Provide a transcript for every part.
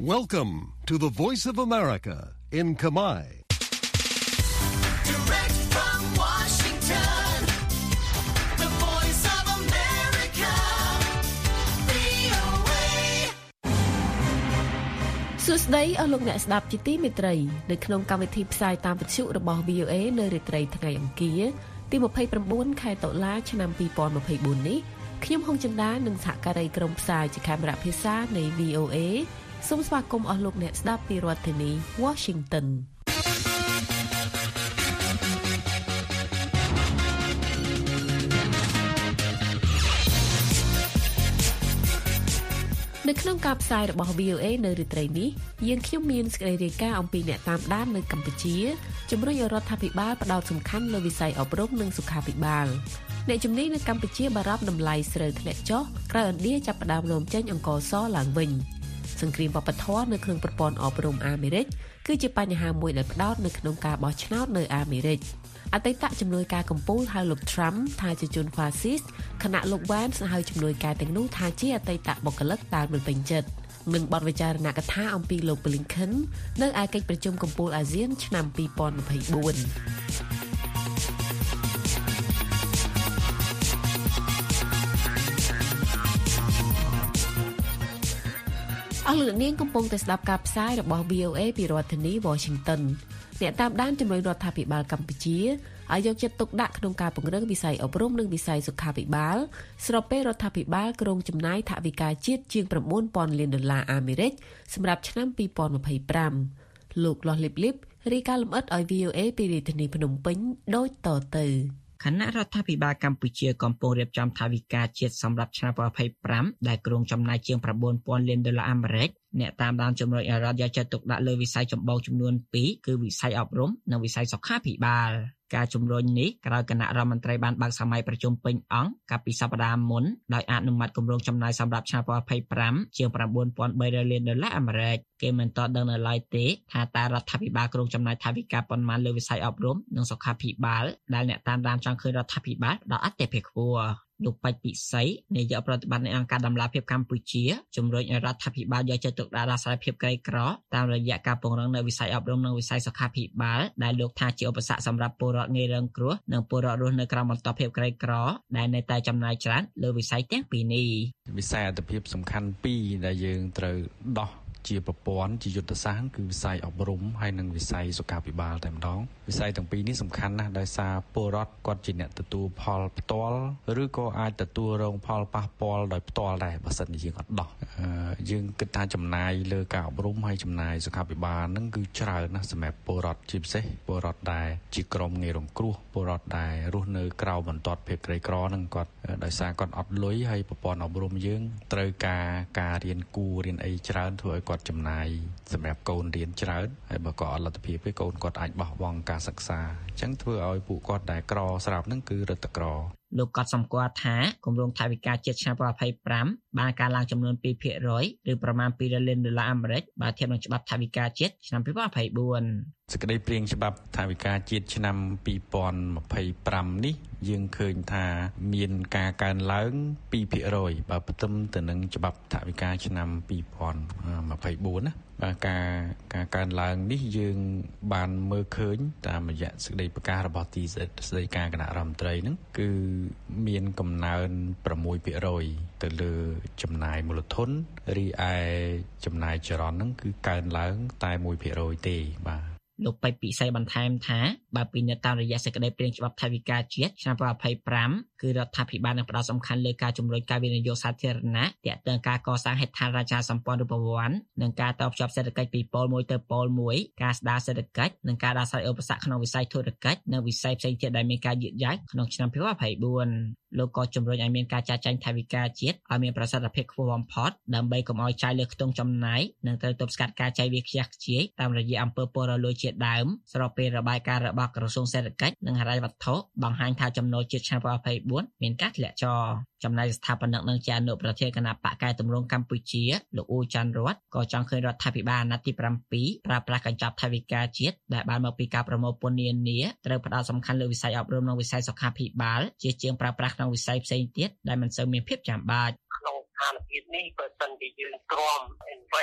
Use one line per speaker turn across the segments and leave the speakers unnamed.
Welcome to the Voice of America in Khmer.
Direct from Washington, the Voice of America, VOA.
សួស្តីអស់លោកអ្នកស្ដាប់ជាទីមេត្រីនៅក្នុងកម្មវិធីផ្សាយតាមវិទ្យុរបស់ VOA នៅរាត្រីថ្ងៃអង្គារទី29ខែតុលាឆ្នាំ2024នេះខ្ញុំហុងចិន្តានិងសហការីក្រុមផ្សាយជាកាមេរ៉ាភាសានៃ VOA សូមស្វាគមន៍អស់លោកអ្នកស្ដាប់ពីរដ្ឋធានី Washington នៅក្នុងការផ្សាយរបស់ VOA នៅរាត្រីនេះយើងខ្ញុំមានសេចក្តីរាយការណ៍អំពីអ្នកតាមដាននៅកម្ពុជាជំរុញឲ្យរដ្ឋាភិបាលផ្ដោតសំខាន់លើវិស័យអប់រំនិងសុខាភិបាលអ្នកជំនាញនៅកម្ពុជាបារម្ភតម្លៃស្រូវធ្លាក់ចុះក្រោយឥណ្ឌាចាប់ផ្ដើមនាំចេញអង្ករសឡើងវិញសង្គ្រាមវប្បធម៌នៅក្នុងប្រព័ន្ធអប់រំអាមេរិកគឺជាបញ្ហាមួយដែលផ្ដោតនៅក្នុងការបោះឆ្នោតនៅអាមេរិកអតីតជំនួយការកម្ពុជាហៅលោក Trump ថាជាជនហ្វាស៊ីសខណៈលោក Vance ហៅជំនួយការទាំងនោះថាជាអតីតបុគ្គលិកដែលមិនពេញចិត្តនឹងបទវិចារណកថាអំពីលោក Blinken នៅឯកិច្ចប្រជុំកំពូលអាស៊ានឆ្នាំ2024អស់លោកនាងកំពុងតែស្ដាប់ការផ្សាយរបស់ VOA ពីរដ្ឋធានី Washington អ្នកតាមដានជំរុញរដ្ឋាភិបាលកម្ពុជាឲ្យយកចិត្តទុកដាក់ក្នុងការពង្រឹងវិស័យអប់រំនិងវិស័យសុខាភិបាលស្របពេលរដ្ឋាភិបាលក្រុងចំណាយថវិកាជាតិជាង$9,000 លានអាមេរិកសម្រាប់ឆ្នាំ2025លោកលាស់លីបលីបរាយការណ៍លម្អិតឲ្យ VOA ពីរាជធានីភ្នំពេញដូចតទៅ
គណៈរដ្ឋាភិបាលកម្ពុជាកំពុងរៀបចំថវិកាជាតិសម្រាប់ឆ្នាំ2025ដែលក្រុងចំណាយជាង$9,000 លានអាមេរិកអ្នកតាមដានជំរុញឲ្យរដ្ឋយកចិត្តទុកដាក់លើវិស័យចម្បងចំនួន2គឺវិស័យអប់រំនិងវិស័យសុខាភិបាលការជំរុញនេះក្រោយគណៈរដ្ឋមន្ត្រីបានបើកសម័យប្រជុំពេញអង្គកាលពីសប្តាហ៍មុនដោយអនុម័តគម្រោងចំណាយសម្រាប់ឆ្នាំ2025ជាង$9,300 លានអាមេរិកគេមិនទាន់ដឹងនៅឡើយទេថាតើរដ្ឋាភិបាលក្រុងចំណាយថវិកាប៉ុន្មានលើវិស័យអប់រំនិងសុខាភិបាលដែលអ្នកតាមដានចង់ឃើញរដ្ឋាភិបាលដល់អតិភិបខ្ពស់លោកបច្ចពិសីនាយកប្រតិបត្តិនៃអង្គការដំឡាភិបកម្ពុជាជំរុញឲ្យរដ្ឋាភិបាលយកចិត្តទុកដាក់ដល់សារភាពក្រីក្រតាមរយៈការពង្រឹងនៅវិស័យអប់រំនិងវិស័យសុខាភិបាលដែលលោកថាជាឧបសគ្គសម្រាប់ពលរដ្ឋងាយរងគ្រោះនិងពលរដ្ឋរស់នៅក្រោមបន្ទាត់ភាពក្រីក្រដែលនៅតែចំណាយច្រើនលើវិស័យទាំងពីរនេះ
វិស័យអត្ថប្រយោជន៍សំខាន់2ដែលយើងត្រូវដោះជាប្រព័ន្ធជាយុទ្ធសាស្ត្រគឺវិស័យអប់រំហើយនិងវិស័យសុខាភិបាលតែម្ដងវិស័យទាំងពីរនេះសំខាន់ណាស់ដោយសារពលរដ្ឋគាត់ជាអ្នកទទួលផលផ្ទាល់ឬក៏អាចទទួលរងផលប៉ះពាល់ដោយផ្ទាល់ដែរបើសិនជាយើងអត់ដោះយើងគិតថាចំណាយលើការអប់រំហើយចំណាយសុខាភិបាលហ្នឹងគឺច្រើនណាស់សម្រាប់ពលរដ្ឋជាពិសេសពលរដ្ឋដែលជាក្រុមងាយរងគ្រោះពលរដ្ឋដែលរស់នៅក្រៅបន្ទាត់ភាពក្រីក្រហ្នឹងគាត់ដោយសារគាត់អត់លុយហើយប្រព័ន្ធអប់រំយើងត្រូវការរៀនគួររៀនអីច្រើនធ្វើឲ្យគាត់ចំណាយសម្រាប់កូនរៀនច្រើនហើយបើគាត់អត់លទ្ធភាពទេកូនគាត់អាចបោះបង់ការសិក្សាអញ្ចឹងធ្វើឲ្យពួកគាត់ដែលក្រស្រាប់ហ្នឹងគឺរឹតតែក្រ
លោកក៏សម្គាល់ថាគម្រោងថវិកាជាតិឆ្នាំ2025បានកើនឡើងចំនួន 2% ឬប្រមាណ$200 លានអាមេរិកបើធៀបនឹងច្បាប់ថវិកាជាតិឆ្នាំ2024
សេចក្តីព្រាងច្បាប់ថវិកាជាតិឆ្នាំ2025នេះយើងឃើញថាមានការកើនឡើង 2% បើផ្ទឹមទៅនឹងច្បាប់ថវិកាឆ្នាំ2024ណាបាទការកើនឡើងនេះយើងបានមើលឃើញតាមរយៈសេចក្តីប្រកាសរបស់ទីស្តីការគណៈរដ្ឋមន្ត្រីហ្នឹងគឺមានកំណើន 6% ទៅលើចំណាយមូលធនរីឯចំណាយចរន្តហ្នឹងគឺកើនឡើងតែ 1% ទេបាទ
លោកបៃពិសីបន្ថែមថាបើពិនិត្យតាមរយៈសេចក្តីព្រាងច្បាប់ថវិកាជាតិឆ្នាំ2025គឺរដ្ឋាភិបាលនឹងផ្ដោតសំខាន់លើការជំរុញការវិនិយោគសាធារណៈទាក់ទងការកសាងហេដ្ឋារចនាសម្ព័ន្ធរូបវន្តនិងការតភ្ជាប់សេដ្ឋកិច្ចពីពលមួយទៅពលមួយការស្ដារសេដ្ឋកិច្ចនិងការដោះស្រាយឧបសគ្គក្នុងវិស័យធុរកិច្ចនិងវិស័យផ្សេងទៀតដែលមានការយឺតយ៉ាវក្នុងឆ្នាំ2024លោកក៏ជំរុញឲ្យមានការចាត់ចែងថវិកាជាតិឲ្យមានប្រសិទ្ធភាពខ្ពស់បំផុតដើម្បីកុំឲ្យចាយលើខ្ទង់ចំណាយនិងត្រូវទប់ស្កាត់ការចាយវាយខ្ជះខ្ជាយតាមរយៈអំពើពុករលួយជាដើមស្របពេលរបាយការណ៍របស់ក្រសួងសេដ្ឋកិច្ចនិងហិរញ្ញវត្ថុបង្ហាញថាចំណូលជាតិឆ្នាំ2024មានការធ្លាក់ចុះចំណែកស្ថាបនិកនិងជាអនុប្រធានគណៈបកកែតម្រង់កម្ពុជាលោកអ៊ូច័ន្ទរតក៏ចង់ឃើញរដ្ឋាភិបាលអាណត្តិទី7ប្រើប្រាស់កញ្ចប់ថវិកាជាតិដែលបានមកពីការប្រមូលពន្ធនានាត្រូវផ្ដោតសំខាន់លើវិស័យអប់រំនិងវិស័យសុខាភិបាលជាជាងប្រើប្រាស់ក្នុងវិស័យផ្សេងទៀតដែលមិនសូវមានភាពចាំបាច់
ក្នុងស្ថានភាពនេះបើសិនជាយើងទ្រាំ invest មាន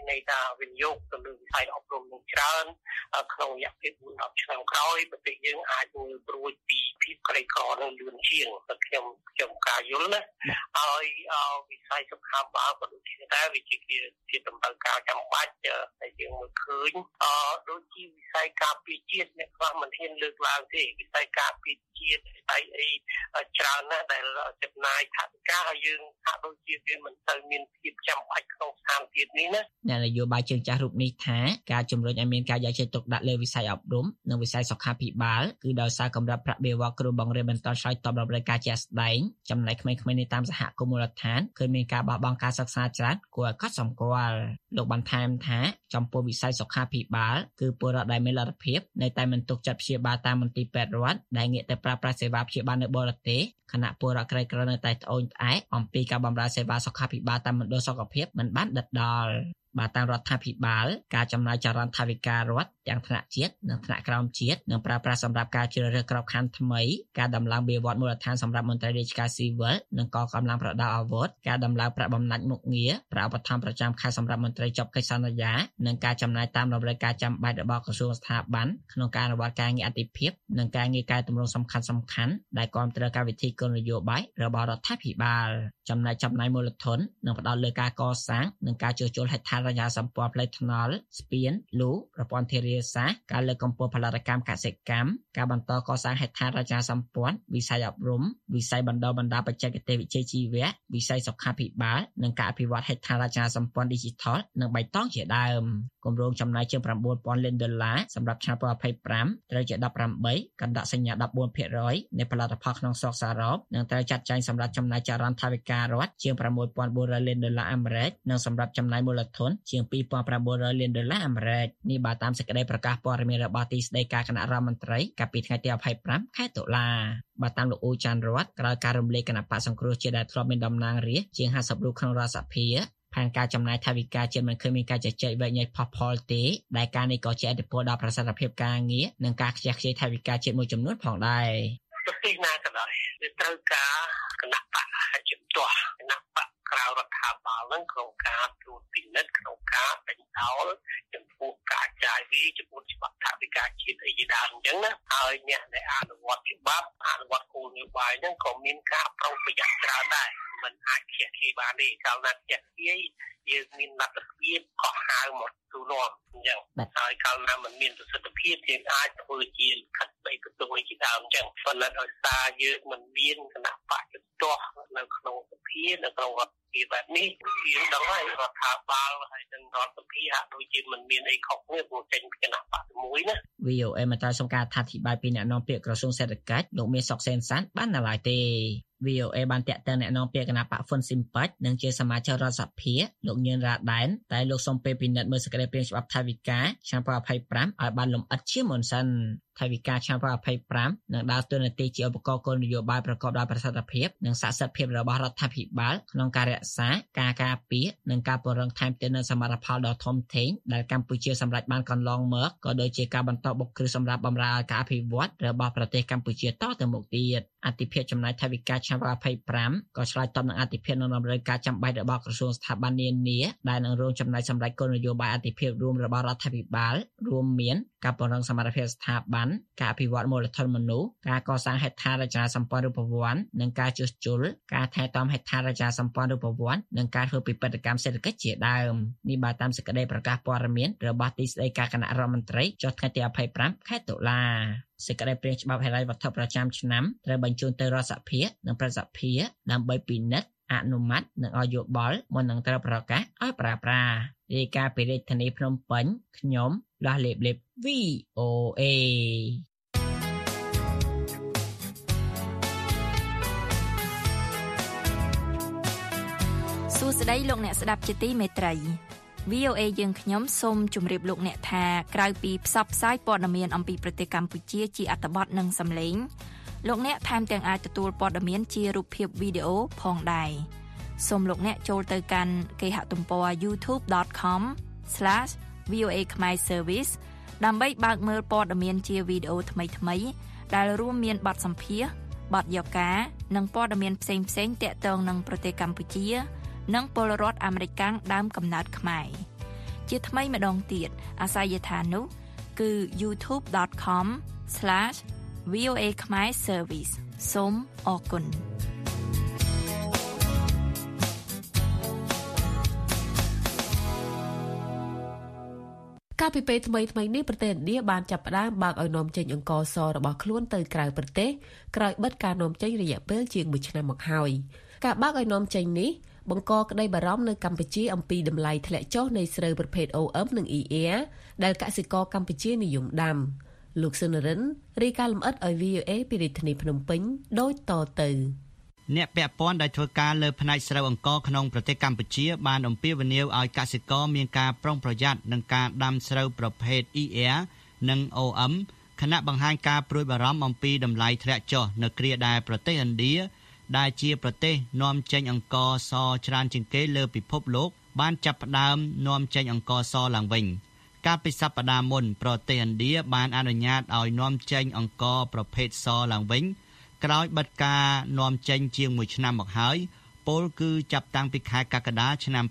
ន័យថាវិនិយោគទៅលើវិស័យអប់រំនឹងច្រើនក្នុងរយៈពេល 4-10 ឆ្នាំក្រោយប្រទេសយើងអាចមើលព្រួយពីភាពក្រីក្រនឹងលឿនជាងតែខ្ញុំការយល់ណាហើយវិស័យសុខាភិបាលក៏ដូចគ្នាដែរវាជាតម្រូវការចាំបាច់ដែលយើងមើលឃើញដូចជាវិស័យការពារជាតិអ្នកខ្លះមិនហ៊ានលើកឡើងទេវិស័យការពារជាតិស្អីច្រើនណាស់ដែលចំណាយថវិកាហើយយើងហាក់ដូចជាវាមិនទៅមានភាពចាំបាច់ក្នុងស្ថានភាពនេះណា
អ្នកនយោបាយជើងចាស់រូបនេះថាការជំរុញឲ្យមានការយកចិត្តទុកដាក់លើវិស័យអប់រំនិងវិស័យសុខាភិបាលគឺដោយសារកម្រិតប្រាក់បៀវត្សគ្រូបង្រៀនបន្តឆ្លើយតបដល់តម្រូវការជាក់ស្ដែងចំណែកក្មេងៗនៅតាមសហគមន៍មូលដ្ឋានឃើញមានការបោះបង់ការសិក្សាច្រើនគួរឲ្យកត់សម្គាល់លោកបន្ថែមថាចំពោះវិស័យសុខាភិបាលគឺពលរដ្ឋដែលមានលទ្ធភាពនៅតែមិនទុកចិត្តព្យាបាលតាមមន្ទីរពេទ្យរដ្ឋដែលងាកទៅប្រើប្រាស់សេវាព្យាបាលនៅបរទេសខណៈពលរដ្ឋក្រីក្រនៅតែត្អូញត្អែកអំពីការបម្រើសេវាសុខាភិបាលតាមមណ្ឌលសុខភាពមិនបានដិតដល់បាទតាមរដ្ឋាភិបាលការចំណាយចរន្តថវិការដ្ឋទាំងថ្នាក់ជាតិនិងថ្នាក់ក្រោមជាតិនឹងប្រើប្រាស់សម្រាប់ការជ្រើសរើសក្របខ័ណ្ឌថ្មីការដំឡើងបៀវត្សមូលដ្ឋានសម្រាប់មន្ត្រីរាជការស៊ីវិលនិងកងកម្លាំងប្រដាប់អាវុធការដំឡើងប្រាក់បំណាច់មុខងារប្រាក់ឧបត្ថម្ភប្រចាំខែសម្រាប់មន្ត្រីជាប់កិច្ចសន្យានិងការចំណាយតាមតម្រូវការចាំបាច់របស់ក្រសួងស្ថាប័នក្នុងការអនុវត្តការងារអាទិភាពនិងការងារកែតម្រង់សំខាន់ៗដែលគាំទ្រការវិធីគោលនយោបាយរបស់រដ្ឋាភិបាលចំណែកចំណាយមូលធននឹងផ្ដោតលើការកសាងនិងការជួសជុលហេដ្ឋារចនាសម្ព័ន្ធផ្លូវថ្នល់ស្ពានលូប្រព័ន្ធធារាសាស្ត្រការលើកកម្ពស់ផលិតកម្មកសិកម្មការបន្តកសាងហេដ្ឋារចនាសម្ព័ន្ធវិស័យអប់រំវិស័យបណ្ដុះបណ្ដាលបច្ចេកទេសវិជ្ជាជីវៈវិស័យសុខាភិបាលនិងការអភិវឌ្ឍហេដ្ឋារចនាសម្ព័ន្ធ Digital និងបៃតងជាដើមគម្រោងចំណាយជាង $9,000 លានសម្រាប់ឆ្នាំ2025ត្រូវជា18កណ្ដាក់សញ្ញា 14% នៃផលិតផលក្នុងស្រុកសរុបនិងត្រូវចាត់ចែងសម្រាប់ចំណាយចរន្តថវិការដ្ឋជាង $6,400 លានអាមេរិកនិងសម្រាប់ចំណាយមូលធនជាង $2,900 លានអាមេរិកនេះបាទតាមសេចក្តីប្រកាសព័ត៌មានរបស់ទីស្តីការគណៈរដ្ឋមន្ត្រីកាលពីថ្ងៃទី25ខែតុលាបាទតាមលោកអ៊ូចាន់រតក្រោយការរំលាយគណៈបក្សសង្គ្រោះជាតិដែលធ្លាប់មានតំណាងរាស្ត្រជាង50រូបក្នុងរដ្ឋសភាផែនការចំណាយថវិកាជាតិមិនឃើញមានការជជែកវែកញែកផុសផុលទេដែលការនេះក៏ជាឥទ្ធិពលដល់ប្រសិទ្ធភាពការងារនិងការខ្ជះខ្ជាយថវិកាជាតិមួយចំនួនផងដែរ
ប្រទេសណាក៏ដោយវាត្រូវការគណៈបកជំទាស់គណៈបកក្រៅរដ្ឋាភិបាលនឹងក្នុងការត្រួតពិនិត្យក្នុងការបញ្ចោលចំពោះការចាយវាចំពោះច្បាប់ថវិកាជាតិអីជាដើមអញ្ចឹងណាហើយអ្នកដែលអនុវត្តច្បាប់អនុវត្តគោលនយោបាយហ្នឹងក៏មានការប្រុងប្រយ័ត្នច្រើនដែរមិនអាចខ្ជះខ្ជាយបានទេកាលណាខ្ជះខ្ជាយយើងមានលទ្ធភាពកោះហៅមកទូនាំអញ្ចឹងហើយកាលណាมันមានប្រសិទ្ធភាពយើងអាចធ្វើជាលិខិតបីកទួយជាដើមអញ្ចឹងប៉ុន្តែដោយសារយើងមិនមានគណៈបកជំទាស់នៅក្នុងសភានៅក្នុងរដ្ឋសភាបែបនេះយើងដឹងហើយរដ្ឋាភិបាលហើយនិងរដ្ឋសភាហាក់ដូចជាមិនមានអីខុសគ្នាព្រោះចេញពីគណៈបកមួយណា
VOA មិនត្រូវសុំការអធិប្បាយពីអ្នកនាំពាក្យក្រសួងសេដ្ឋកិច្ចលោកមាសសុកសេនសានបាននៅឡើយទេ VOA បានតាក់ទងអ្នកនាំពាក្យគណៈបកហ៊ុនស៊ីមប៉ាច់និងជាសមាជិករដ្ឋសភាលោកញៀនរ៉ាដែនតែលោកសុំពេលពិនិត្យមើលសេចក្តីព្រាងច្បាប់ថវិកាឆ្នាំ2025ឲ្យបានលម្អិតជាមុនសិនថវិកាឆ្នាំ2025នឹងដើរតួនាទីជាឧបករណ៍គោលនយោបាយប្រកបដោយប្រសិទ្ធភាពនិងស័ក្តិសិទ្ធិភាពរបស់រដ្ឋាភិបាលក្នុងការរក្សាការការពារនិងការពង្រឹងថែមទៀតនូវសមត្ថផលដ៏ធំធេងដែលកម្ពុជាសម្រេចបានកន្លងមកក៏ដូចជាការបន្តបុកគ្រឹះសម្រាប់បម្រើឲ្យការអភិវឌ្ឍរបស់ប្រទេសកម្ពុជាតទៅមុខទៀតអតិភិបចំណាយថវិកាឆ្នាំ2025ក៏ឆ្លើយតបនឹងអតិភិបនៅតម្រូវការចាំបាច់របស់ក្រសួងស្ថាប័ននានាដែលនឹងរួមចំណែកសម្រេចគោលនយោបាយអតិភិបរួមរបស់រដ្ឋាភិបាលរួមមានការពង្រឹងសមត្ថភាពស្ថាប័នការអភិវឌ្ឍមូលធនមនុស្សការកសាងហេដ្ឋារចនាសម្ព័ន្ធរូបវន្តនិងការជួសជុលការថែទាំហេដ្ឋារចនាសម្ព័ន្ធរូបវន្តនិងការធ្វើពិពិធកម្មសេដ្ឋកិច្ចជាដើមនេះបាទតាមសេចក្តីប្រកាសព័ត៌មានរបស់ទីស្តីការគណៈរដ្ឋមន្ត្រីចុះថ្ងៃទី25ខែតុលាសេចក្តីព្រាងច្បាប់ហិរញ្ញវត្ថុប្រចាំឆ្នាំត្រូវបញ្ជូនទៅរដ្ឋសភានិងប្រសិទ្ធភាពដើម្បីពិនិត្យអនុម័តនិងឲ្យយោបល់មុននឹងត្រូវប្រកាសឲ្យប្រើប្រាស់រាយការណ៍ពីរាជធានីភ្នំពេញខ្ញុំលាស់លេបលេប VOA
សួស្តីលោកអ្នកស្ដាប់ជាទីមេត្រី VOA យើងខ្ញុំសូមជម្រាបលោកអ្នកថាក្រៅពីផ្សព្វផ្សាយព័ត៌មានអំពីប្រទេសកម្ពុជាជាអត្ថបទនិងសំឡេងលោកអ្នកថែមទាំងអាចទទួលព័ត៌មានជារូបភាពវីដេអូផងដែរសូមលោកអ្នកចូលទៅកាន់គេហទំព័រ youtube.com/VOA Khmer Service ដើម្បីបើកមើលព័ត៌មានជាវីដេអូថ្មីៗដែលរួមមានបទសម្ភាសន៍បទយកការនិងព័ត៌មានផ្សេងៗទាក់ទងនឹងប្រទេសកម្ពុជានិងពលរដ្ឋអាមេរិកដើមកំណើតខ្មែរជាថ្មីម្ដងទៀតអាសយដ្ឋាននោះគឺ youtube.com/VOA Khmer Service សូមអរគុណ
កាលពីពេលថ្មីនេះប្រទេសឥណ្ឌាបានចាប់ផ្ដើមបើកឲ្យនាំចេញអង្ករសរបស់ខ្លួនទៅក្រៅប្រទេសក្រោយបិទការនាំចេញរយៈពេលជាង1ឆ្នាំមកហើយការបើកឲ្យនាំចេញនេះបង្កក្តីបារម្ភនៅកម្ពុជាអំពីតម្លៃធ្លាក់ចុះនៃស្រូវប្រភេទ OM និង ER ដែលកសិករកម្ពុជានិយមដាំលោកសុនរិនរាយការណ៍លម្អិតឲ្យ VOA ពីរាជធានីភ្នំពេញដូចតទៅ
អ្នកពាក់ព័ន្ធដែលធ្វើការលើផ្នែកស្រូវអង្ករក្នុងប្រទេសកម្ពុជាបានអំពាវនាវឲ្យកសិករមានការប្រុងប្រយ័ត្ននឹងការដាំស្រូវប្រភេទ ER និង OM ខណៈបង្ហាញការព្រួយបារម្ភអំពីតម្លៃធ្លាក់ចុះនៅគ្រាដែលប្រទេសឥណ្ឌាដែលជាប្រទេសនាំចេញអង្ករសច្រើនជាងគេលើពិភពលោកបានចាប់ផ្ដើមនាំចេញអង្ករសឡើងវិញកាលពីសប្តាហ៍មុនប្រទេសឥណ្ឌាបានអនុញ្ញាតឲ្យនាំចេញអង្ករប្រភេទសឡើងវិញក្រោយបិទការនាំចេញជាង1ឆ្នាំមកហើយពលគឺចាប់តាំងពីខែកក្កដាឆ្នាំ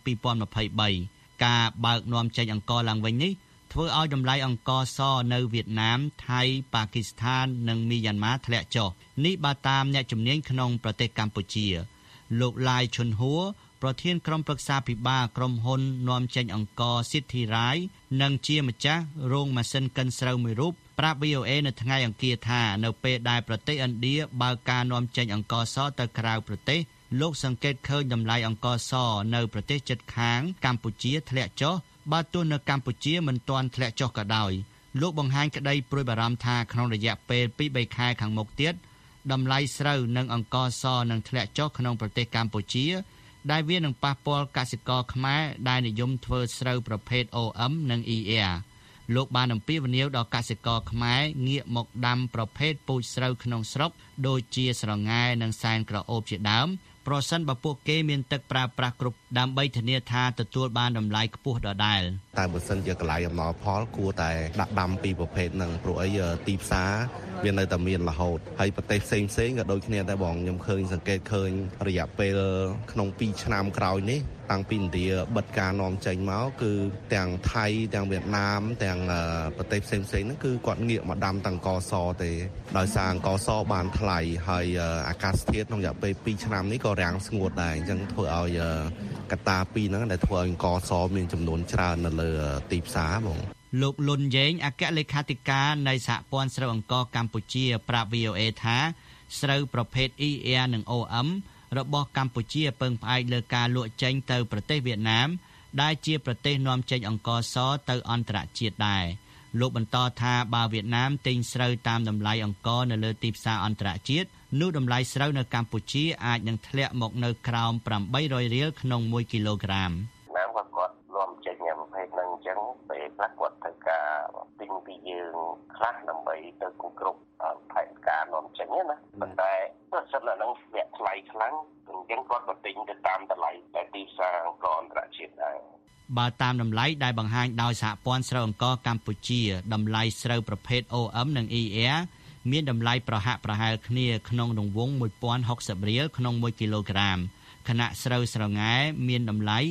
2023ការបើកនាំចេញអង្ករឡើងវិញនេះធ្វើឲ្យតម្លៃអង្ករសនៅវៀតណាមថៃប៉ាគីស្ថាននិងមីយ៉ាន់ម៉ាធ្លាក់ចុះនេះបើតាមអ្នកជំនាញក្នុងប្រទេសកម្ពុជាលោកឡាយឈុនហួរប្រធានក្រុមប្រឹក្សាភិបាលក្រុមហ៊ុននាំចេញអង្ករ City Rai និងជាម្ចាស់រោងម៉ាស៊ីនកិនស្រូវមួយរូបប្រាប់ VOA នៅថ្ងៃអង្គារថានៅពេលដែលប្រទេសឥណ្ឌាបើកការនាំចេញអង្ករសទៅក្រៅប្រទេសលោកសង្កេតឃើញតម្លៃអង្ករសនៅប្រទេសជិតខាងកម្ពុជាធ្លាក់ចុះបើទោះនៅកម្ពុជាមិនទាន់ធ្លាក់ចុះក៏ដោយលោកបង្ហាញក្តីព្រួយបារម្ភថាក្នុងរយៈពេល 2-3 ខែខាងមុខទៀតតម្លៃស្រូវនិងអង្ករសនឹងធ្លាក់ចុះក្នុងប្រទេសកម្ពុជាដែលវានឹងប៉ះពាល់កសិករខ្មែរដែលនិយមធ្វើស្រូវប្រភេទ OM និង ER លោកបានអំពាវនាវដល់កសិករខ្មែរងាកមកដាំប្រភេទពូជស្រូវក្នុងស្រុកដូចជាស្រងែនិងសែនក្រអូបជាដើមប្រសិនបើពួកគេមានទឹកប្រើប្រាស់គ្រប់ដើម្បីធានាថាទទួលបានតម្លៃខ្ពស់ដដែល
តែបើសិនជាកន្លែងអំណរផលគួរតែដាក់ដាំពីប្រភេទហ្នឹងព្រោះអីទីផ្សារវានៅតែមានរហូតហើយប្រទេសផ្សេងក៏ដូចគ្នាដែរបងខ្ញុំឃើញសង្កេតឃើញរយៈពេលក្នុង2ឆ្នាំក្រោយនេះតាំងពីឥណ្ឌាបិទការនាំចេញមកគឺទាំងថៃទាំងវៀតណាមទាំងប្រទេសផ្សេងហ្នឹងគឺគាត់ងាកមកដាំទាំងអង្ករសទេដោយសារអង្ករសបានថ្លៃហើយអាកាសធាតុក្នុងរយៈពេល2ឆ្នាំនេះក៏រាំងស្ងួតដែរអញ្ចឹងធ្វើឲ្យកត្តាពីរហ្នឹងដែលធ្វើឲ្យអង្ករសមានចំនួនច្រើននៅលើទីផ្សារបង
លោកលុនយេងអគ្គលេខាធិការនៃសហព័ន្ធស្រូវអង្ករកម្ពុជាប្រាប់ VOA ថាស្រូវប្រភេទ ER និង OM របស់កម្ពុជាពឹងផ្អែកលើការលក់ចេញទៅប្រទេសវៀតណាមដែលជាប្រទេសនាំចេញអង្ករសទៅអន្តរជាតិដែរលោកបន្តថាបើវៀតណាមទិញស្រូវតាមតម្លៃអង្ករនៅលើទីផ្សារអន្តរជាតិនោះតម្លៃស្រូវនៅកម្ពុជាអាចនឹងធ្លាក់មកនៅក្រោម800រៀលក្នុង1គីឡូក្រាម
ណាមគាត់នាំចេញប្រភេទហ្នឹងអញ្ចឹងពេលខ្លះគាត់ត្រូវការទិញពីយើងខ្លះដើម្បីទៅគ្រប់ផែនការនាំចេញណាប៉ុន្តែប្រសិនហ្នឹងវាថ្លៃខ្លាំងអញ្ចឹងគាត់ក៏ទិញទៅតាមតម្លៃដែលទីផ្សារអង្គរអន្តរជាតិដែរ
បើតាមតម្លៃដែលបង្ហាញដោយសហព័ន្ធស្រូវអង្ករកម្ពុជាតម្លៃស្រូវប្រភេទ OM និង ER មានតម្លៃប្រហាក់ប្រហែលគ្នាក្នុងរង្វង់1060រៀលក្នុង1គីឡូក្រាមខណៈស្រូវស្រងែមានតម្លៃ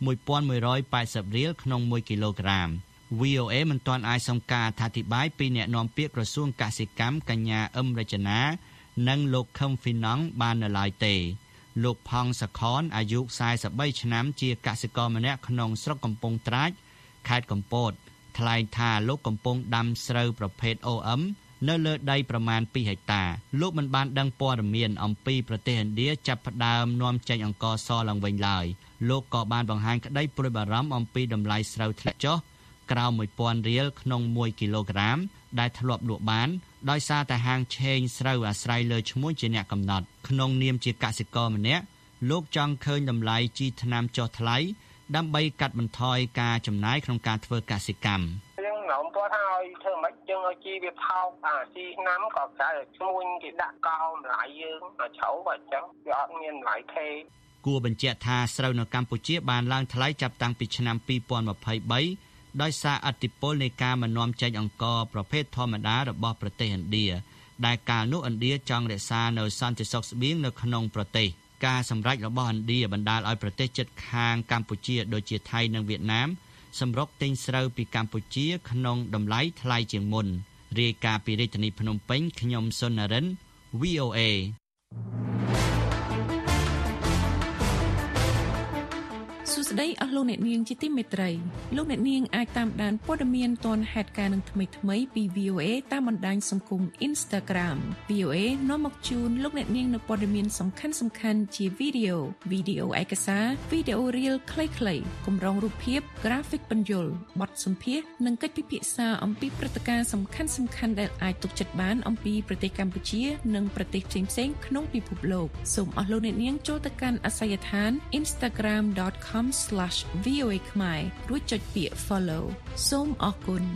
1180រៀលក្នុង1គីឡូក្រាម VOA មិនទាន់អាចសុំការអធិប្បាយពីអ្នកនាំពាក្យក្រសួងកសិកម្មកញ្ញាអឹមរចនានិងលោកខឹមហ្វីណង់បាននៅឡើយទេលោកផង់សខនអាយុ43ឆ្នាំជាកសិករម្នាក់ក្នុងស្រុកកំពង់ត្រាចខេត្តកំពតថ្លែងថាលោកកំពុងដាំស្រូវប្រភេទ OM នៅលើដីប្រមាណ2ហិកតាលោកមិនបានដឹងព័ត៌មានអំពីប្រទេសឥណ្ឌាចាប់ផ្ដើមនាំចេញអង្ករសឡើងវិញឡើយលោកក៏បានបង្ហាញក្តីព្រួយបារម្ភអំពីតម្លៃស្រូវធ្លាក់ចុះក្រោម1000រៀលក្នុង1គីឡូក្រាមដែលធ្លាប់លក់បានដោយសារតែហាងឆេងស្រូវអាស្រ័យលើឈ្មោះជាអ្នកកំណត់ក្នុងនាមជាកសិករម្នាក់លោកចង់ឃើញតម្លៃជីថ្នាំចុះថ្លៃដើម្បីកាត់បន្ថយការចំណាយក្នុងការធ្វើកសិកម្ម
ខ្ញុំគាត់ឲ្យធ្វើមិនចឹងឲ្យជីវាថោកជីឆ្នាំក៏កែឈ្មោះគេដាក់កោតម្លៃយើងឲ្យជ្រៅបើចឹងវាអត់មានតម្លៃថេរ
គួរបញ្ជាក់ថាស្រូវនៅកម្ពុជាបានឡើងថ្លៃចាប់តាំងពីឆ្នាំ2023ដោយសារឥទ្ធិពលនៃការមិននាំចេញអង្ករប្រភេទធម្មតារបស់ប្រទេសឥណ្ឌាដែលកាលនោះឥណ្ឌាចង់រក្សានៅសន្តិសុខស្បៀងនៅក្នុងប្រទេសការសម្រេចរបស់ឥណ្ឌាបណ្ដាលឲ្យប្រទេសជិតខាងកម្ពុជាដូចជាថៃនិងវៀតណាមសម្រុកទិញស្រូវពីកម្ពុជាក្នុងតម្លៃថ្លៃជាងមុនរាយការណ៍ពីរាជធានីភ្នំពេញខ្ញុំសុននរិន VOA
សួស្តីអស់លោកអ្នកនាងជាទីមេត្រីលោកអ្នកនាងអាចតាមដានព័ត៌មានទាន់ហេតុការណ៍នឹងថ្មីៗពី VOA តាមបណ្ដាញសង្គម Instagram VOA នាំមកជូនលោកអ្នកនាងនូវព័ត៌មានសំខាន់ៗជាវីដេអូឯកសារវីដេអូរៀលខ្លីៗគម្រោងរូបភាព graphic ពន្យល់បទសម្ភាសន៍និងកិច្ចពិភាក្សាអំពីព្រឹត្តិការណ៍សំខាន់ៗដែលអាចទុកចិត្តបានអំពីប្រទេសកម្ពុជានិងប្រទេសផ្សេងៗក្នុងពិភពលោកសូមអស់លោកអ្នកនាងចូលទៅកាន់អាសយដ្ឋាន instagram.com/VOA ខ្មែររួចចុចពាក្យ follow សូមអរគុណ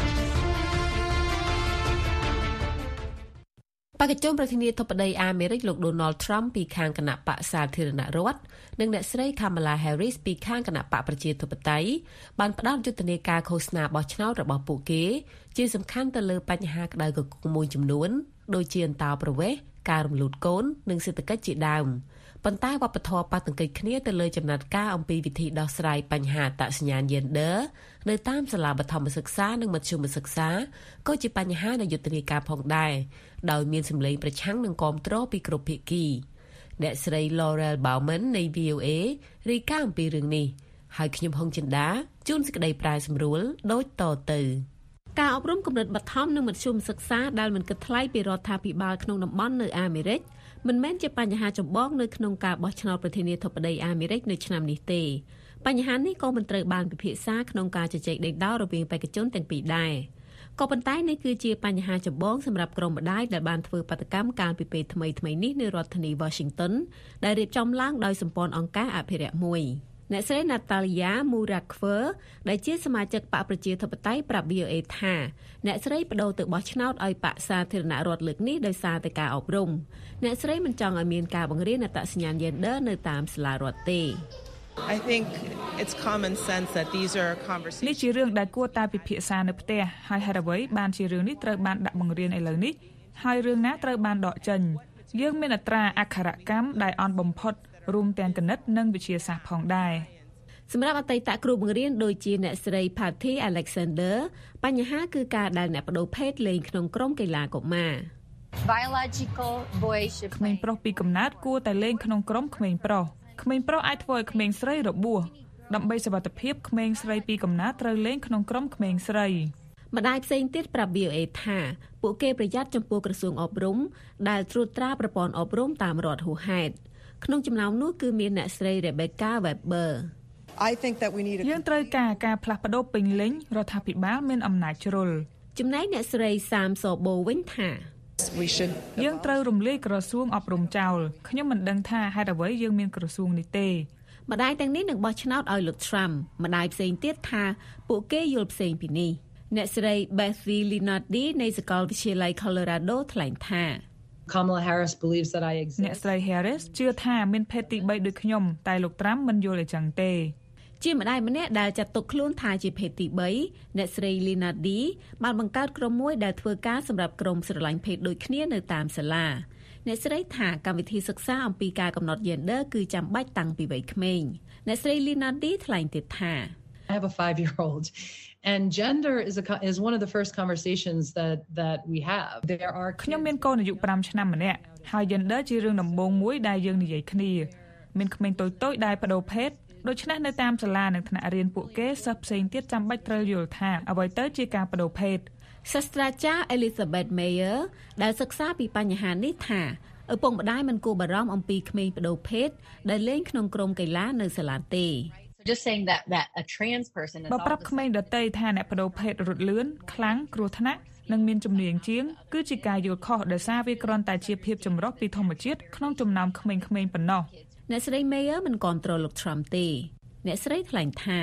បេក្ខជនប្រធានាធិបតីអាមេរិកលោក Donald Trump ពីខាងគណៈបកសាធារណរដ្ឋនិងអ្នកស្រី Kamala Harris ពីខាងគណៈបកប្រជាធិបតេយ្យបានផ្ដល់យុទ្ធនាការឃោសនាបោះឆ្នោតរបស់ពួកគេជាសំខាន់ទៅលើបញ្ហាក្តៅគគុកមួយចំនួនដូចជាអន្តោប្រវេសន៍ការរំលូតកូននិងសេដ្ឋកិច្ចជាដើមប៉ុន្តែវប្បធម៌ប៉ះទង្គិចគ្នាទៅលើចំណាត់ការអំពីវិធីដោះស្រាយបញ្ហាអត្តសញ្ញាណ gender នៅតាមសាលាបឋមសិក្សានិងមធ្យមសិក្សាក៏ជាបញ្ហានៃយុទ្ធនាការផងដែរដោយមានសម្លេងប្រឆាំងនិងគាំទ្រពីគ្រប់ភាគីអ្នកស្រី Laurel Bowman នៃ VOA រាយការណ៍អំពីរឿងនេះហើយខ្ញុំហុងចិន្តាជួនសេចក្តីប្រាយសម្រួលដូចតទៅការអប់រំកម្រិតបឋមនិងមធ្យមសិក្សាដែលមិនគិតថ្លៃពីរដ្ឋាភិបាលក្នុងតំបន់នៅអាមេរិកមិនមែនជាបញ្ហាចម្បងនៅក្នុងការបោះឆ្នោតប្រធានាធិបតីអាមេរិកនៅឆ្នាំនេះទេបញ្ហានេះក៏មិនត្រូវបានពិភាក្សាក្នុងការជជែកដេញដោលរវាងបេក្ខជនទាំងពីរដែរក៏ប៉ុន្តែនេះគឺជាបញ្ហាចម្បងសម្រាប់ក្រុមម្ដាយដែលបានធ្វើបាតកម្មកាលពីពេលថ្មីៗនេះនៅរដ្ឋធានី Washington ដែលរៀបចំឡើងដោយសម្ព័ន្ធអង្គការអភិរក្សមួយអ្នកស្រី Natalia Murakwer ដែលជាសមាជិកបកប្រជាធិបតេយ្យប្រាប់ VOA ថាអ្នកស្រីបដូរទៅបោះឆ្នោតឲ្យបកសាធារណរដ្ឋលើកនេះដោយសារតែការអប់រំអ្នកស្រីមិនចង់ឲ្យមានការបង្រៀនអត្តសញ្ញាណ gender នៅតាមសាលារដ្ឋទេ
I think it's common sense that these are conversations
នេះជារឿងដែលគួរតែពិភាក្សានៅផ្ទះហើយហេតុអ្វីបានជារឿងនេះត្រូវបានដាក់បង្រៀនឥឡូវនេះហើយរឿងណាត្រូវបានដកចេញយើងមានអត្រាអក្ខរកម្មដែលអន់បំផុតរួមទាំងគណិតនិងវិទ្យាសាស្ត្រផងដែរ
សម្រាប់អតីតគ្រូបង្រៀនដូចជាអ្នកស្រី Patty Alexander បញ្ហាគឺការដែលអ្នកបដូរភេទលេងក្នុងក្រុមកីឡាកុមារ
Biological boy should
ក្មេងប្រុសពីកំណើតគួរតែលេងក្នុងក្រុមក្មេងប្រុសអាចធ្វើឲ្យក្មេងស្រីរបួសដើម្បីសុវត្ថិភាពក្មេងស្រីពីកំណើតត្រូវលេងក្នុងក្រុមក្មេងស្រី
ម្ដាយផ្សេងទៀតប្រាប់ VOA ថាពួកគេប្រយ័ត្នចំពោះក្រសួងអប់រំដែលត្រួតត្រាប្រព័ន្ធអប់រំតាមរដ្ឋហួសហេតុក្នុងចំណោមនោះគឺមានអ្នកស្រី Rebecca Weber
I think that we need
យើងត្រូវការផ្លាស់ប្ដូរពេញលេញរដ្ឋាភិបាលមានអំណាចជ្រុល
ចំណែកអ្នកស្រី Sam Sobo វិញថា
យើងត្រូវរំលាយក្រសួងអប់រំចោលខ្ញុំមិនដឹងថាហេតុអ្វីយើងមានក្រសួងនេះទេ
ម្ដាយទាំងនេះនឹងបោះឆ្នោតឲ្យលោក Trump ម្ដាយផ្សេងទៀតថាពួកគេយល់ផ្សេងពីនេះអ្នកស្រី Bethany Linardi នៃសាកលវិទ្យាល័យ Colorado ថ្លែងថា
Kamala Harris believes that I exist
អ្នកស្រី Harris ជឿថាមានភេទទី3ដូចខ្ញុំតែលោក Trump មិនយល់អញ្ចឹងទេ
ជាម្ដាយម្នាក់ដែលចាត់ទុកខ្លួនថាជាភេទទី3អ្នកស្រី Linardi បានបង្កើតក្រុមមួយដែលធ្វើការសម្រាប់ក្រុមស្រឡាញ់ភេទដូចគ្នានៅតាមសាលាអ្នកស្រីថាកម្មវិធីសិក្សាអំពីការកំណត់ gender គឺចាំបាច់តាំងពីវ័យក្មេងអ្នកស្រី Linardi ថ្លែងទៀតថា
I have a 5-year-old and gender is one of the first conversations that we have there are
ខ្ញុំមានកូនអាយុ5ឆ្នាំម្នាក់ហើយ gender ជារឿងដំបូងមួយដែលយើងនិយាយគ្នាមានក្មេងតូចៗដែលបដូរភេទដូច្នេះនៅតាមសាលានិងថ្នាក់រៀនពួកគេសិស្សផ្សេងទៀតចាំបាច់ត្រូវយល់ថាអ្វីទៅជាការបដូរភេទ
សាស្ត្រាចារ្យ Elizabeth Mayer ដែលសិក្សាពីបញ្ហានេះថាឪពុកម្ដាយមិនគួរបារម្ភអំពីក្មេងបដូរភេទដែលលេងក្នុងក្រុមកីឡានៅសាលាទេ
just saying that a trans person
បើប្រាប់ក្មេងដទៃថាអ្នកបដូរភេទរត់លឿនខ្លាំងគ្រោះថ្នាក់និងមានជំនាញជាងគឺជាការយល់ខុសដោយសារវាគ្រាន់តែជាភាពចម្រុះពីធម្មជាតិក្នុងចំណោមក្មេងៗប៉ុណ្ណោះ
អ្នកស្រី Mayer មិនគាំទ្រលោក Trump ទេអ្នកស្រីថ្លែងថា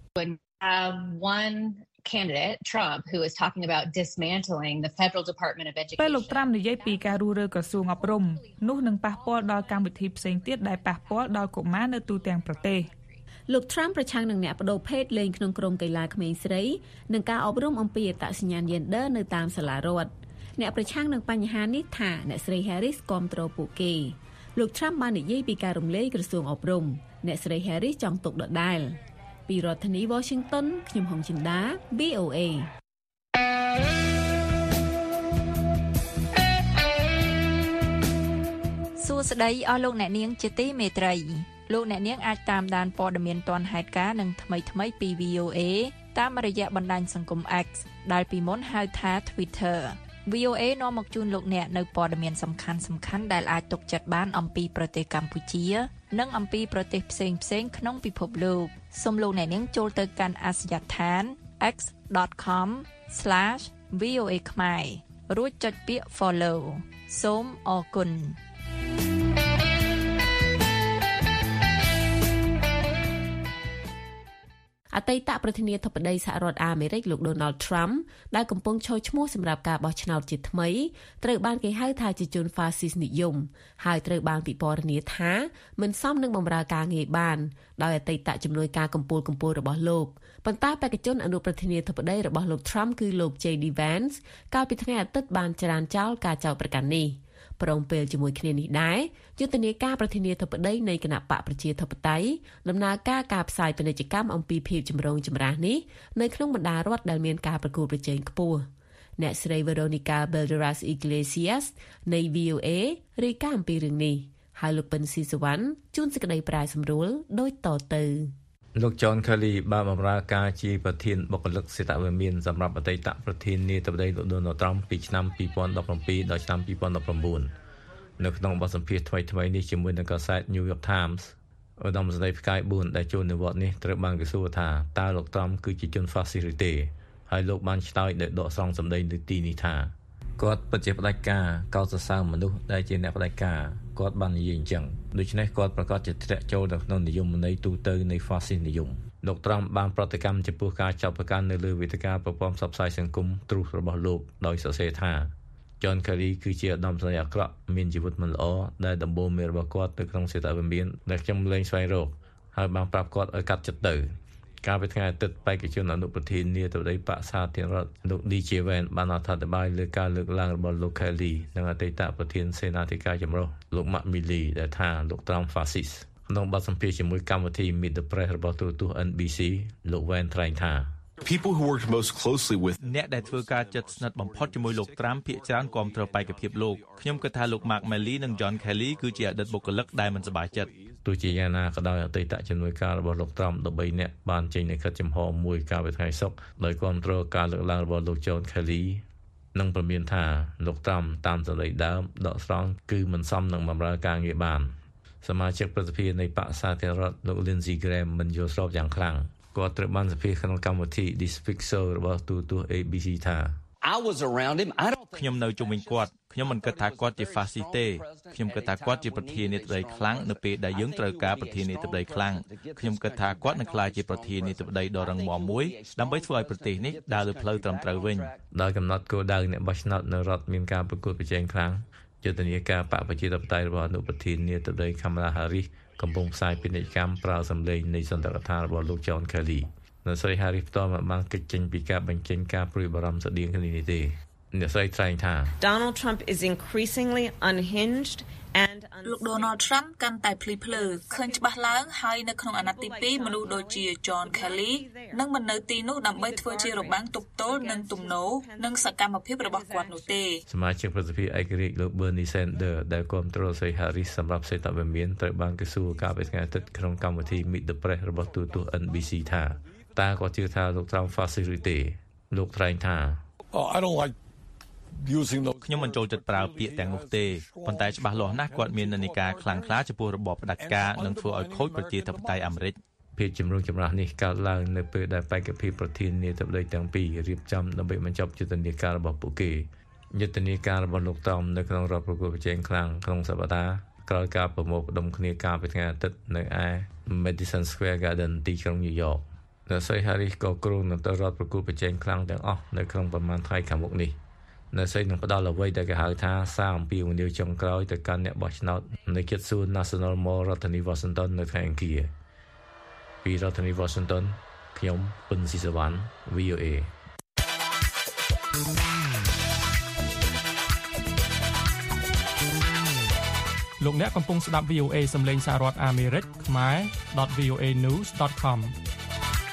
one candidate Trump who is talking about dismantling the Federal Department of Education
ពេលលោក Trump និយាយពីការរុះរើក្រសួងអប់រំនោះនឹងប៉ះពាល់ដល់កម្មវិធីផ្សេងទៀតដែលប៉ះពាល់ដល់កុមារនៅទូទាំងប្រទេស
លោក Trump ប្រឆាំងនឹងអ្នកបដូរភេទលេងក្នុងក្រុមកីឡាក្មេងស្រីនិងការអប់រំអំពីអត្តសញ្ញាណ gender នៅតាមសាលារដ្ឋអ្នកប្រឆាំងនឹងបញ្ហានេះថាអ្នកស្រី Harris គាំទ្រពួកគេលោក Trump បាននិយាយពីការរំលាយក្រសួងអប់រំអ្នកស្រី Harris ចង់ទុកដដែលពីរដ្ឋធានី Washington ខ្ញុំហុងចិន្តា VOA
សួស្តីអស់លោកអ្នកនាងជាទីមេត្រីលោកអ្នកនាងអាចតាមដានព័ត៌មានទាន់ហេតុការណ៍និងថ្មីៗពី VOA តាមរយៈបណ្ដាញសង្គម X ដែលពីមុនហៅថា Twitter VOA នាំមកជូនលោកអ្នកនៅព័ត៌មានសំខាន់ៗដែលអាចទុកចិត្តបានអំពីប្រទេសកម្ពុជានិងអំពីប្រទេសផ្សេងៗក្នុងពិភពលោកសូមលោកអ្នកនាងចូលទៅកាន់អាសយដ្ឋាន x.com/VOA ខ្មែររួចចុចពាក្យ Follow សូមអរគុណ
អតីតប្រធានាធិបតីសហរដ្ឋអាមេរិកលោក Donald Trump ដែលកំពុងឈរឈ្មោះសម្រាប់ការបោះឆ្នោតជាថ្មីត្រូវបានគេហៅថាជាជនហ្វាស៊ីសនិយមហើយត្រូវបានពិពណ៌នាថាមិនសមនឹងបម្រើការងារបានដោយអតីតជំនួយការកម្ពុជារបស់លោកប៉ុន្តែបេក្ខជនអនុប្រធានាធិបតីរបស់លោក Trump គឺលោក JD Vance កាលពីថ្ងៃអាទិត្យបានច្រានចោលការចោទប្រកាន់នេះព្រមពេលជាមួយគ្នានេះដែរយុទ្ធនាការប្រធានាធិបតីនៃគណៈបកប្រជាធិបតេយ្យដំណើរការផ្សាយពាណិជ្ជកម្មអំពីភាពចម្រូងចម្រាសនេះនៅក្នុងបណ្ដារដ្ឋដែលមានការប្រកួតប្រជែងខ្ពស់អ្នកស្រី Veronica Balderas Iglesias នៃ VOA រាយការណ៍អំពីរឿងនេះហើយលោកពិនស៊ីសវណ្ណជួនសេចក្តីប្រាយសម្រួលដូចតទៅ
លោក John Kelly បានបម្រើការជាប្រធានបុគ្គលិកសេតវិមានសម្រាប់អតីតប្រធានាធិបតីលោក Donald Trump ពីឆ្នាំ2017ដល់ឆ្នាំ2019នៅក្នុងបទសម្ភាសន៍ថ្មីៗនេះជាមួយនឹងកាសែត New York Times ឧត្តមសេនីយ៍ផ្កាយ4ដែលចូលនិវត្តន៍នេះត្រូវបានគេសួរថាតើលោក Trump គឺជាជនហ្វាស៊ីសឬទេហើយលោកបានឆ្លើយដោយដកស្រង់សម្ដីនៅទីនេះថាគាត់ពិតជាផ្ដាច់ការកោតសរសើរមនុស្សដែលជាអ្នកផ្ដាច់ការគាត់បាននិយាយអញ្ចឹងដូច្នេះគាត់ប្រកាសជាធ្លាក់ចូលទៅក្នុងនិយមន័យទូទៅនៃហ្វាស៊ីសនិយមលោក Trump បានប្រតិកម្មចំពោះការចាប់ប្រកាន់នៅលើវេទិកាប្រព័ន្ធផ្សព្វផ្សាយសង្គម Truth របស់លោកដោយសរសេរថា John Kelly គឺជាឧត្តមសេនីយ៍អាក្រក់មានជីវិតមិនល្អដែលដំបូន្មានរបស់គាត់ទៅក្នុងសេតវិមានដែលខ្ញុំលែងស្វែងរកហើយបានប្រាប់គាត់ឲ្យកាត់ចិត្តទៅកាលពីថ្ងៃអាទិត្យបេក្ខជនអនុប្រធានាធិបតីបក្សសាធារណរដ្ឋលោក DJ Vance បានអត្ថាធិប្បាយលើការលើកឡើងរបស់លោក Kelly និងអតីតប្រធានសេនាធិការចម្រុះលោក Mark Milley ដែលថាលោក Trump Fascist ក្នុងបទសម្ភាសន៍ជាមួយកម្មវិធី Meet the Press របស់ទូរទស្សន៍ NBC លោក Vance ថ្លែងថា
People who worked most closely with
អ្នកដែលធ្វើការជិតស្និទ្ធបំផុតជាមួយលោក Trump ភាគច្រើនគាំទ្របេក្ខភាពលោកខ្ញុំគិតថាលោក Mark Milley និង John Kelly គឺជាអតីតបុគ្គលិកដែលមិនសប្បាយចិត្ត
ទោះជាយ៉ាងណាក៏ដោយអតីតជំនួយការរបស់លោក Trump 13នាក់បានចេញនូវខិតចំហមួយកាលពីថ្ងៃសុក្រដោយគាំទ្រការលើកឡើងរបស់លោក John Kelly និងព្រមានថាលោក Trump តាមសេចក្តីដើមដកស្រង់គឺមិនសមនឹងបម្រើការងារបានសមាជិកប្រតិភិនៃបក្សសាធារណរដ្ឋលោក Lindsey Graham មិនយល់ស្របយ៉ាងខ្លាំងគាត់ត្រូវបានសម្ភាសន៍ក្នុងកម្មវិធី The Speak Show របស់ទូរទស្សន៍ ABC ថា
I was around him I don't ខ្ញុំនៅជុំវិញគាត់ខ្ញុំមិនគិតថាគាត់ជា fascist ទេខ្ញុំគិតថាគាត់ជាប្រធានាធិបតីខ្លាំងនៅពេលដែលយើងត្រូវការប្រធានាធិបតីខ្លាំងខ្ញុំគិតថាគាត់នឹងក្លាយជាប្រធានាធិបតីដ៏រឹងមាំមួយដើម្បីធ្វើឲ្យប្រទេសនេះដើរលើផ្លូវត្រឹមត្រូវវិញ
ដោយកំណត់គោលដៅអ្នកបោះឆ្នោតនៅរដ្ឋមានការប្រកួតប្រជែងខ្លាំងយុទ្ធនាការបកប្រជាធិបតេយ្យរបស់អនុប្រធានាធិបតី Kamala Harris កំពុងផ្សាយពាណិជ្ជកម្មប្រើសម្លេងនៃសន្តិរដ្ឋាភិបាលរបស់លោក John Kellyអ្នកស្រី Harris ផ្ទាល់បានកិច្ចចេញពីការបញ្ចេញការព្រួយបារម្ភស្តីងគ្នានេះទេអ្នកស្រីថ្លែងថា
Donald Trump is increasingly unhinged and
លោក Donald Trump កាន់តែភ្លីភ្លើឃើញច្បាស់ឡើងហើយនៅក្នុងអាណត្តិទី2មនុស្សដូចជា John Kelly នឹងមិននៅទីនោះដើម្បីធ្វើជារបាំងទប់ទល់នឹងទំនោរនិងសកម្មភាពរបស់គាត់នោះទេស
មាជិកប្រតិភិឯករាជ្យលោក Bernie Sanders ដែលគាំទ្រស្រី Harris សម្រាប់សេតវិមានត្រូវបានគេសួរកាលពីថ្ងៃអាទិត្យក្នុងកម្មវិធី Meet the Press របស់ទូរទស្សន៍ NBC ថាតើគាត់ជឿថាលោក Trump Fascist ឬទេលោកថ្លែងថា
I don't likeខ្ញុំមិនចូលចិត្តប្រើពាក្យទាំងនោះទេប៉ុន្តែច្បាស់លាស់ណាស់គាត់មាននិន្នាការខ្លាំងក្លាចំពោះរបបផ្ដាច់ការនិងធ្វើឲ្យខូចប្រជាធិបតេយ្យអាមេរិក
ភាពជំរុញចម្រាស់នេះកើតឡើងនៅពេលដែលបេក្ខភាពប្រធានាធិបតីទាំងពីររៀបចំដើម្បីបញ្ចប់យុទ្ធនាការរបស់ពួកគេយុទ្ធនាការរបស់លោកTrumpនៅក្នុងរដ្ឋប្រកួតប្រជែងខ្លាំងក្នុងសប្តាហ៍ក្រោយការប្រមូលផ្ដុំគ្នាកាលពីថ្ងៃអាទិត្យនៅឯ Madison Square Garden ទីក្រុង New York អ្នកស្រី Harris ក៏គ្រោងនឹងទៅរដ្ឋប្រកួតប្រជែងខ្លាំងទាំងអស់នៅក្នុងប្រមាណថ្ងៃខាងមុខនេះអ្នកស្រីនឹងផ្ដល់អ្វីដែលគេហៅថាសារអំពាវនាវចុងក្រោយទៅកាន់អ្នកបោះឆ្នោតនៅជិតសួន National Mall រដ្ឋធានី Washington នៅថ្ងៃអង្គារពីរដ្ឋធានី Washington ខ្ញុំពិនស៊ីសវណ្ណ VOA
លោកអ្នកកំពុងស្ដាប់ VOA សំឡេងសហរដ្ឋអាមេរិកខ្មែរ .voanews.com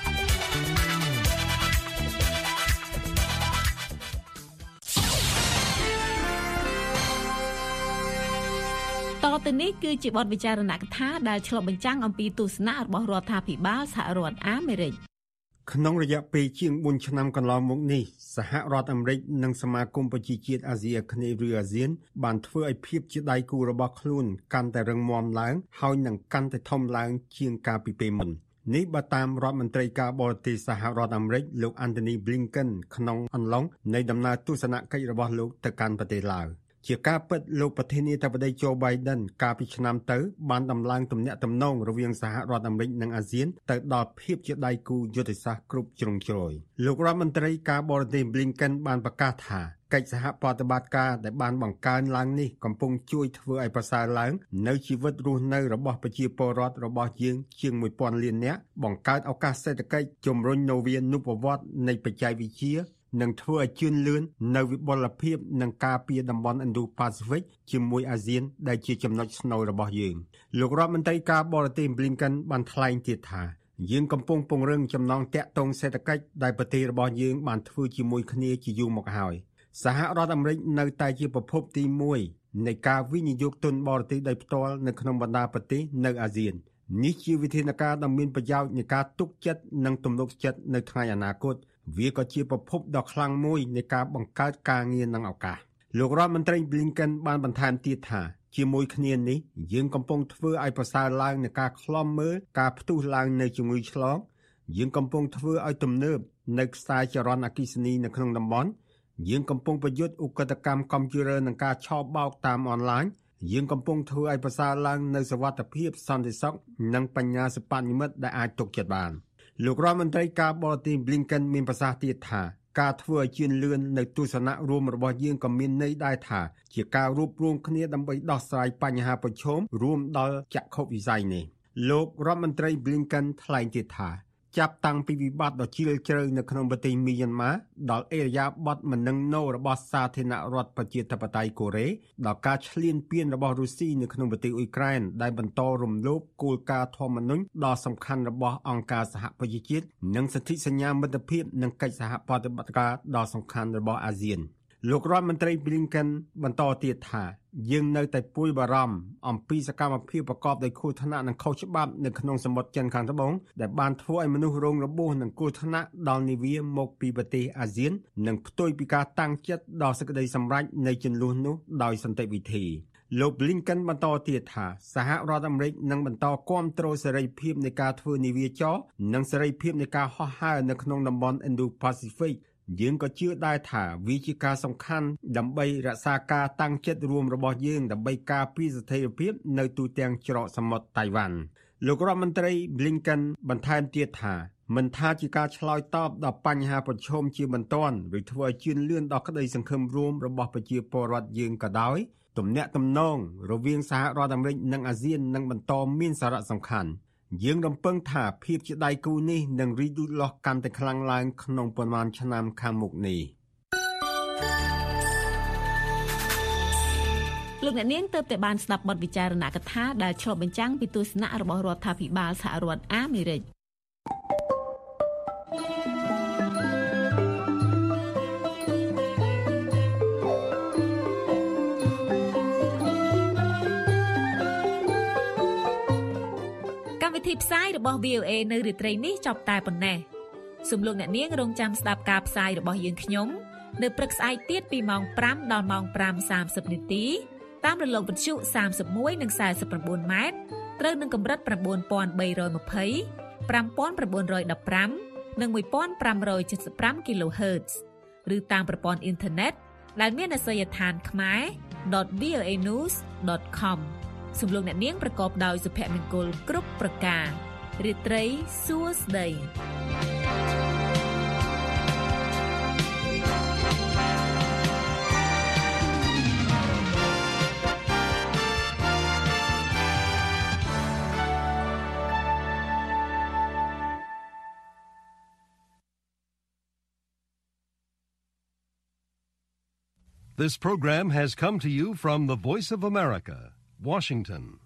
ទៅនេះគឺជាបទវិចារណកថាដែលឆ្លុះបញ្ចាំងអំពីទស្សនៈរបស់រដ្ឋាភិបាលសហរដ្ឋអាមេរិក
ក្នុងរយៈពេលជាង4ឆ្នាំកន្លងមកនេះសហរដ្ឋអាមេរិកនិងសមាគមប្រជាជាតិអាស៊ីអាគ្នេយ៍ឬអាស៊ានបានធ្វើឲ្យភាពជាដៃគូរបស់ខ្លួនកាន់តែរឹងមាំឡើងហើយនឹងកាន់តែធំឡើងជាងកាលពីពេលមុននេះបើតាមរដ្ឋមន្ត្រីការបរទេសសហរដ្ឋអាមេរិកលោក Antony Blinken ក្នុងអំឡុងនៃដំណើរទស្សនកិច្ចរបស់លោកទៅកាន់ប្រទេសឡាវជាការពិតលោកប្រធានាធិបតី Joe Biden កាលពីឆ្នាំទៅបានដំឡើងទំនាក់ទំនងរវាងសហរដ្ឋអាមេរិកនិងអាស៊ានទៅដល់ភាពជាដៃគូយុទ្ធសាស្ត្រគ្រប់ជ្រុងជ្រោយលោករដ្ឋមន្ត្រីការបរទេស Blinken បានប្រកាសថាកិច្ចសហប្រតិបត្តិការដែលបានបង្កើនឡើងនេះកំពុងជួយធ្វើឲ្យប្រសើរឡើងនៅជីវិតរស់នៅរបស់ប្រជាពលរដ្ឋរបស់យើងជាង 1000 លាននាក់បង្កើតឱកាសសេដ្ឋកិច្ចជំរុញនវានុបវត្តន៍នៃបច្ចេកវិទ្យានឹងធ្វើឲ្យជឿនលឿននៅវិបុលភាពនិងការពារតំបន់ Indo-Pacific ជាមួយអាស៊ានដែលជាចំណុចស្នូលរបស់យើងលោករដ្ឋមន្ត្រីការបរទេស Blinken បានថ្លែងទៀតថាយើងកំពុងពង្រឹងចំណងទាក់ទងសេដ្ឋកិច្ចដែលប្រទេសរបស់យើងបានធ្វើជាមួយគ្នាជាយូរមកហើយសហរដ្ឋអាមេរិកនៅតែជាប្រភពទី1នៃការវិនិយោគទុនបរទេសដោយផ្ទាល់នៅក្នុងបណ្ដាប្រទេសនៅអាស៊ាននេះជាវិធានការដ៏មានប្រយោជន៍នៃការទុកចិត្តនិងទំនុកចិត្តនៅថ្ងៃអនាគតវាក៏ជាប្រភពដ៏ខ្លាំងមួយនៃការបង្កើតការងារនិងឱកាសលោករដ្ឋមន្ត្រី Blinken បានបន្ថែមទៀតថាជាមួយគ្នានេះយើងកំពុងធ្វើឲ្យប្រសើរឡើងនៃការឃ្លាំមើលការផ្ទុះឡើងនៃជំងឺឆ្លងយើងកំពុងធ្វើឲ្យទំនើបនៅខ្សែចរន្តអគ្គិសនីនៅក្នុងតំបន់យើងកំពុងប្រយុទ្ធឧក្រិដ្ឋកម្មកុំព្យូទ័រនិងការឆបោកតាមអនឡាញយើងកំពុងធ្វើឲ្យប្រសើរឡើងនៅសុវត្ថិភាពសន្តិសុខនិងបញ្ញាសិប្បនិម្មិតដែលអាចទុកចិត្តបានលោករដ្ឋមន្ត្រីការបរទេស Blinken មានប្រសាសន៍ទៀតថាការធ្វើឲ្យជឿនលឿននៅទស្សនៈរួមរបស់យើងក៏មានន័យដែរថាជាការរួបរวมគ្នាដើម្បីដោះស្រាយបញ្ហាប្រឈមរួមដល់ចក្ខុវិស័យនេះលោករដ្ឋមន្ត្រី Blinken ថ្លែងទៀតថាចាប់តាំងពីវិបត្តិដ៏ជ្រាលជ្រៅនៅក្នុងប្រទេសមីយ៉ាន់ម៉ាដល់អេរយាប័តមិននឹងណូរបស់សាធារណរដ្ឋប្រជាធិបតេយ្យកូរ៉េដល់ការឈ្លានពានរបស់រុស្ស៊ីនៅក្នុងប្រទេសអ៊ុយក្រែនដែលបន្តរំលោភគោលការណ៍ធម្មនុញ្ញដ៏សំខាន់របស់អង្គការសហប្រជាជាតិនិងសន្ធិសញ្ញាមិត្តភាពនិងកិច្ចសហប្រតិបត្តិការដ៏សំខាន់របស់អាស៊ានលោករដ្ឋមន្ត្រី Blinken បន្តទៀតថាយើងនៅតែព្រួយបារម្ភអំពីសកម្មភាពប្រកបដោយគ្រោះថ្នាក់និងខុសច្បាប់នៅក្នុងសមុទ្រចិនខាងត្បូងដែលបានធ្វើឲ្យមនុស្សរងរបួសនិងគ្រោះថ្នាក់ដល់នាវាមកពីប្រទេសអាស៊ាននិងផ្ទុយពីការតាំងចិត្តដល់សេចក្តីសម្រេចនៃជម្លោះនោះដោយសន្តិវិធីលោក Blinken បន្តទៀតថាសហរដ្ឋអាមេរិកនឹងបន្តគាំទ្រសេរីភាពនៃការធ្វើនាវាចរនិងសេរីភាពនៃការហោះហើរនៅក្នុងតំបន់ Indo-Pacificយើងក៏ជឿដែរថាវាជាការសំខាន់ដើម្បីរក្សាការតាំងចិត្តរួមរបស់យើងដើម្បីការពារស្ថិរភាពនៅទូទាំងច្រកសមុទ្រតៃវ៉ាន់លោករដ្ឋមន្ត្រី Blinken បន្ថែមទៀតថាមិនថាជាការឆ្លើយតបដល់បញ្ហាប្រឈមជាបន្ទាន់ឬធ្វើឲ្យជឿនលឿនដល់ក្តីសង្ឃឹមរួមរបស់ប្រជាពលរដ្ឋយើងក៏ដោយទំនាក់ទំនងរវាងសហរដ្ឋអាមេរិកនិងអាស៊ាននឹងបន្តមានសារៈសំខាន់យើងរំពឹងថាភាពជាដៃគូនេះនឹងរីកលូតលាស់កាន់តែខ្លាំងឡើងក្នុងប៉ុន្មានឆ្នាំខាងមុខនេះ
លោកអ្នកនាងទើបតែបានស្ដាប់បទវិចារណកថាដែលឆ្លុះបញ្ចាំងពីទស្សនៈរបស់រដ្ឋាភិបាលសហរដ្ឋអាមេរិកវិធីផ្សាយរបស់ VOA នៅរាត្រីនេះចប់តែប៉ុណ្ណេះសូមលោកអ្នកនាងរងចាំស្ដាប់ការផ្សាយរបស់យើងខ្ញុំនៅព្រឹកស្អែកទៀតពីម៉ោង5ដល់ម៉ោង 5:30 នាទីតាមរលកវិទ្យុ31និង49ម៉ែត្រត្រូវនឹងកម្រិត 9320 5915 និង 1575 kHz ឬតាមប្រព័ន្ធអ៊ីនធឺណិតដែលមានអាសយដ្ឋានខ្មែរ.voanews.com សូមលោកអ្នកនាងប្រកបដោយសុភមង្គលគ្រប់ប្រការរាត្រីសួស្តី
This program has come to you from the Voice of America, Washington.